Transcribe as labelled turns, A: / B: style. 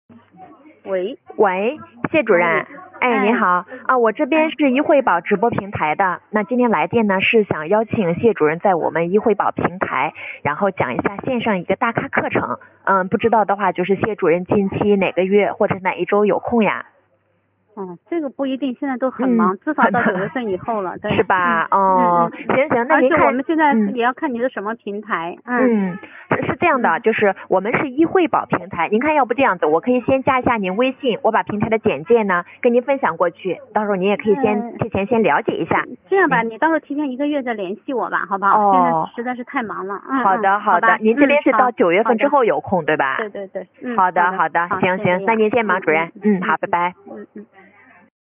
A: 喂，
B: 喂，谢主任。哎，你好啊，我这边是医惠宝直播平台的。那今天来电呢是想邀请谢主任在我们医惠宝平台，然后讲一下线上一个大咖课程。不知道的话，就是谢主任近期哪个月或者哪一周有空呀？
A: 这个不一定，现在都很忙，至少到9月份以后了，对，
B: 是吧？行，那您看，
A: 而且我们现在也要看你是什么平台。
B: 是这样的，就是我们是医惠宝平台，您看要不这样子，我可以先加一下您微信，我把平台的简介呢跟您分享过去，到时候您也可以提前先了解一下。
A: 这样吧，你到时候提前1个月再联系我吧，好不好？现在实在是太忙了。
B: 好的，您这边是到9月份之后有空对吧？
A: 对。
B: 好的，行，那您先忙，主任。好，拜拜。